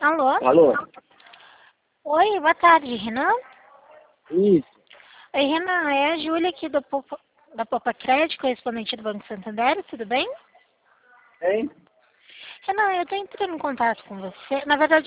Alô? Alô? Oi, boa tarde, Renan. Isso. Oi, Renan, é a Júlia aqui da Popa Crédito, correspondente do Banco Santander, tudo bem? Hein? Renan, eu estou entrando em contato com você. Na verdade,